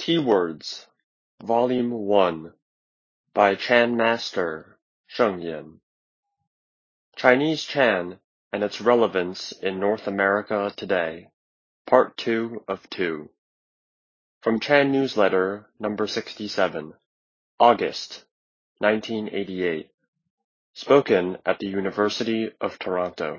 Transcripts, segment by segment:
T-Words, Volume 1, by Chan Master, Sheng Yan. Chinese Chan and its relevance in North America today, Part 2 of 2. From Chan Newsletter, number 67, August, 1988. Spoken at the University of Toronto.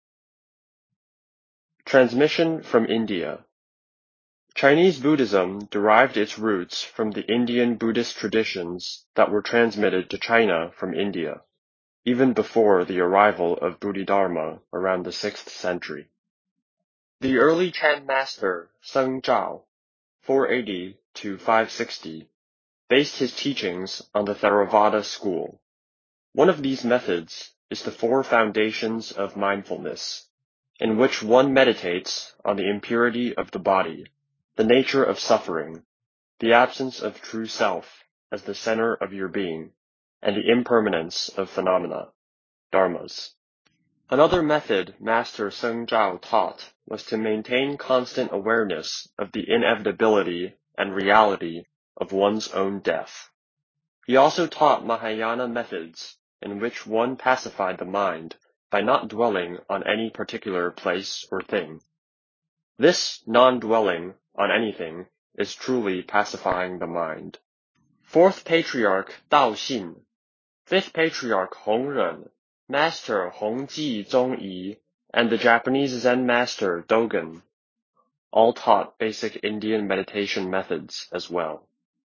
Transmission from India. Chinese Buddhism derived its roots from the Indian Buddhist traditions that were transmitted to China from India, even before the arrival of Bodhidharma around the 6th century. The early Chan master, Seng Zhao, 480 to 560, based his teachings on the Theravada school. One of these methods is the Four Foundations of Mindfulness, in which one meditates on the impurity of the body, the nature of suffering, the absence of true self as the center of your being, and the impermanence of phenomena, dharmas. Another method Master Seng Zhao taught was to maintain constant awareness of the inevitability and reality of one's own death. He also taught Mahayana methods in which one pacified the mind by not dwelling on any particular place or thing. This non-dwelling on anything is truly pacifying the mind. Fourth Patriarch Dao Xin, Fifth Patriarch Hong Ren, Master Hong Ji Zong Yi, and the Japanese Zen Master Dogen all taught basic Indian meditation methods as well.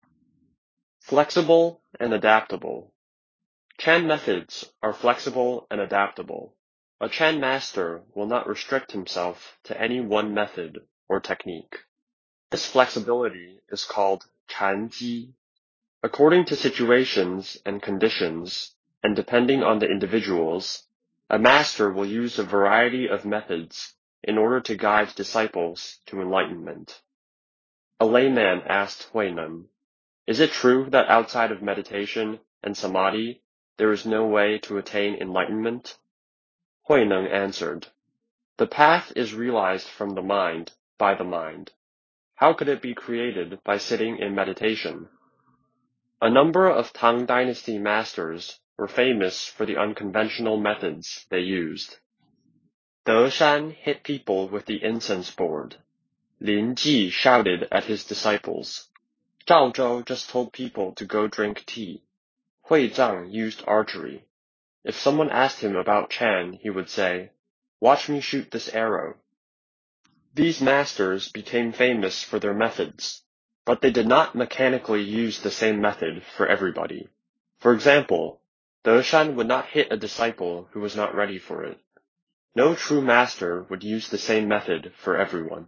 Flexible and adaptable. Chan methods are flexible and adaptable. A Chan master will not restrict himself to any one method or technique. This flexibility is called Chan Ji. According to situations and conditions, and depending on the individuals, a master will use a variety of methods in order to guide disciples to enlightenment. A layman asked Huineng, "Is it true that outside of meditation and samadhi, there is no way to attain enlightenment?" Huineng answered, "The path is realized from the mind, by the mind. How could it be created by sitting in meditation?" A number of Tang Dynasty masters were famous for the unconventional methods they used. De Shan hit people with the incense board. Lin Ji shouted at his disciples. Zhao Zhou just told people to go drink tea. Hui Zhang used archery. If someone asked him about Chan, he would say, "Watch me shoot this arrow." These masters became famous for their methods, but they did not mechanically use the same method for everybody. For example, De Shan would not hit a disciple who was not ready for it. No true master would use the same method for everyone.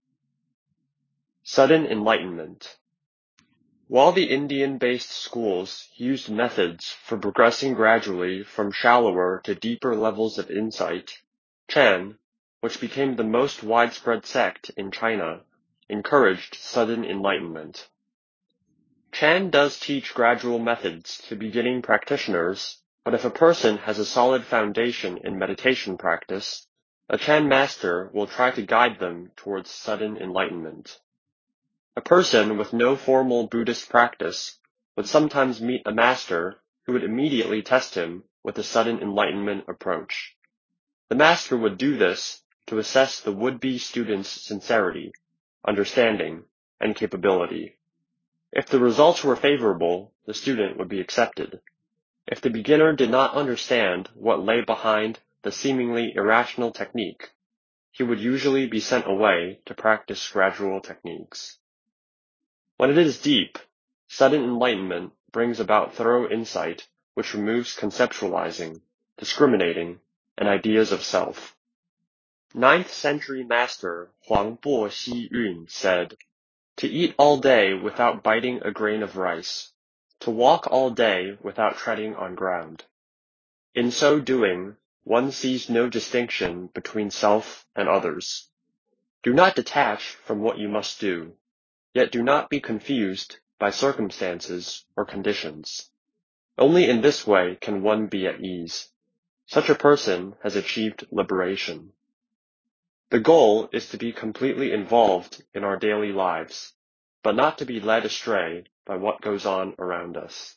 Sudden enlightenment. While the Indian-based schools used methods for progressing gradually from shallower to deeper levels of insight, Chan, which became the most widespread sect in China, encouraged sudden enlightenment. Chan does teach gradual methods to beginning practitioners, but if a person has a solid foundation in meditation practice, a Chan master will try to guide them towards sudden enlightenment. A person with no formal Buddhist practice would sometimes meet a master who would immediately test him with a sudden enlightenment approach. The master would do this to assess the would-be student's sincerity, understanding, and capability. If the results were favorable, the student would be accepted. If the beginner did not understand what lay behind the seemingly irrational technique, he would usually be sent away to practice gradual techniques. When it is deep, sudden enlightenment brings about thorough insight which removes conceptualizing, discriminating, and ideas of self. 9th century master Huang Bo Xi Yun said, "To eat all day without biting a grain of rice, to walk all day without treading on ground. In so doing, one sees no distinction between self and others. Do not detach from what you must do, yet do not be confused by circumstances or conditions. Only in this way can one be at ease. Such a person has achieved liberation." The goal is to be completely involved in our daily lives, but not to be led astray by what goes on around us.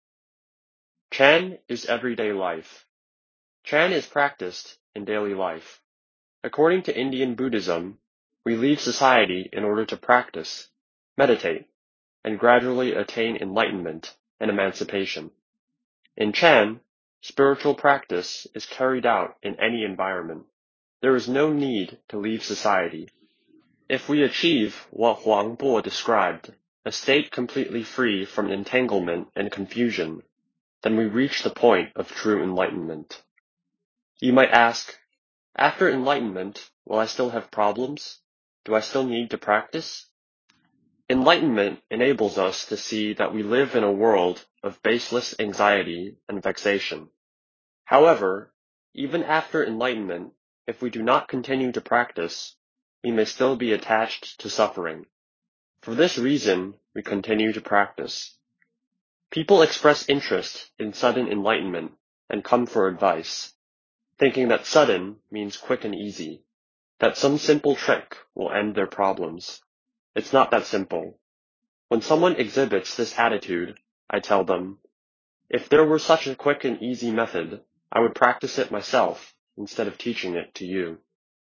Chan is everyday life. Chan is practiced in daily life. According to Indian Buddhism, we leave society in order to practice, meditate, and gradually attain enlightenment and emancipation. In Chan, spiritual practice is carried out in any environment. There is no need to leave society. If we achieve what Huang Bo described, a state completely free from entanglement and confusion, then we reach the point of true enlightenment. You might ask, after enlightenment, will I still have problems? Do I still need to practice? Enlightenment enables us to see that we live in a world of baseless anxiety and vexation. However, even after enlightenment, if we do not continue to practice, we may still be attached to suffering. For this reason, we continue to practice. People express interest in sudden enlightenment and come for advice, thinking that sudden means quick and easy, that some simple trick will end their problems. It's not that simple. When someone exhibits this attitude, I tell them, if there were such a quick and easy method, I would practice it myself instead of teaching it to you.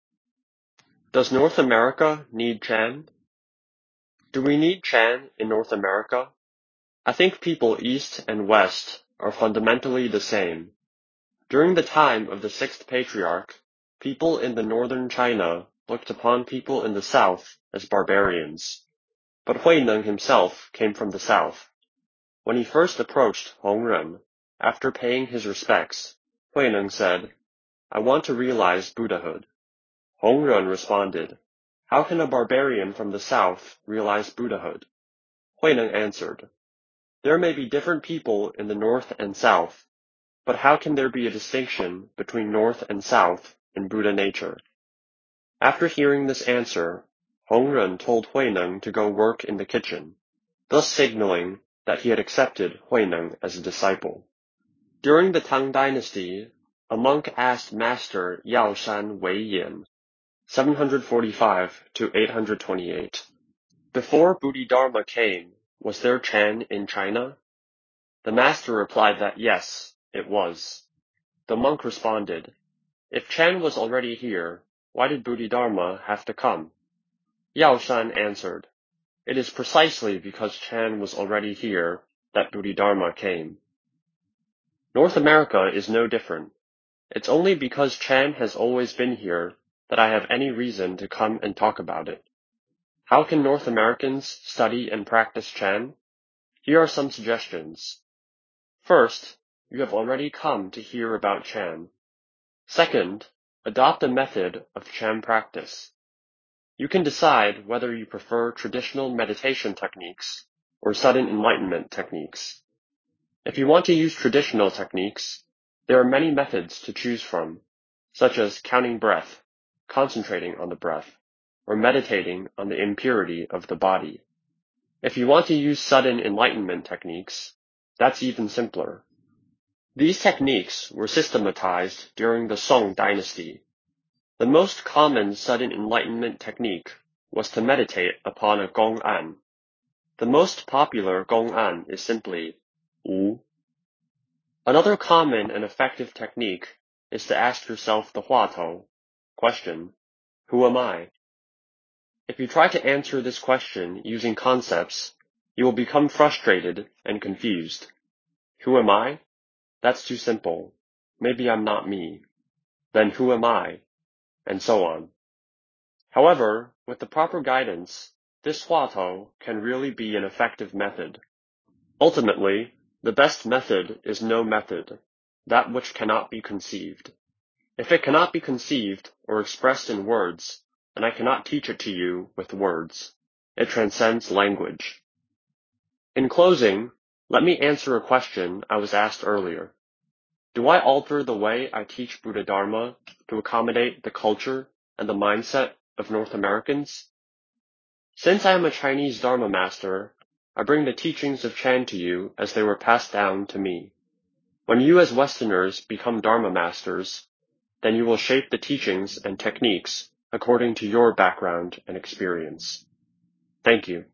Does North America need Chan? Do we need Chan in North America? I think people east and west are fundamentally the same. During the time of the sixth patriarch, people in the northern China looked upon people in the south as barbarians. But Huineng himself came from the south. When he first approached Hongren, after paying his respects, Huineng said, I want to realize Buddhahood. Hongren responded, how can a barbarian from the south realize Buddhahood? Huineng answered, there may be different people in the north and south, but how can there be a distinction between north and south in Buddha nature? After hearing this answer, Hongren told Huineng to go work in the kitchen, thus signaling that he had accepted Huineng as a disciple. During the Tang Dynasty, a monk asked Master Yao Shan Wei Yin, 745 to 828, before Bodhidharma came, was there Chan in China? The master replied that yes, it was. The monk responded, if Chan was already here, why did Bodhidharma have to come? Yao Shan answered, it is precisely because Chan was already here that Bodhidharma came. North America is no different. It's only because Chan has always been here that I have any reason to come and talk about it. How can North Americans study and practice Chan? Here are some suggestions. First, you have already come to hear about Chan. Second, adopt a method of Chan practice. You can decide whether you prefer traditional meditation techniques or sudden enlightenment techniques. If you want to use traditional techniques, there are many methods to choose from, such as counting breath, concentrating on the breath, or meditating on the impurity of the body. If you want to use sudden enlightenment techniques, that's even simpler. These techniques were systematized during the Song dynasty. The most common sudden enlightenment technique was to meditate upon a Gong'an. The most popular Gong'an is simply Wu. Another common and effective technique is to ask yourself the Huatou question, who am I? If you try to answer this question using concepts, you will become frustrated and confused. Who am I? That's too simple. Maybe I'm not me. Then who am I? And so on. However, with the proper guidance, this Huatou can really be an effective method. Ultimately, the best method is no method, that which cannot be conceived. If it cannot be conceived or expressed in words, then I cannot teach it to you with words. It transcends language. In closing, let me answer a question I was asked earlier. Do I alter the way I teach Buddha Dharma to accommodate the culture and the mindset of North Americans? Since I am a Chinese Dharma master, I bring the teachings of Chan to you as they were passed down to me. When you as Westerners become Dharma masters, then you will shape the teachings and techniques according to your background and experience. Thank you.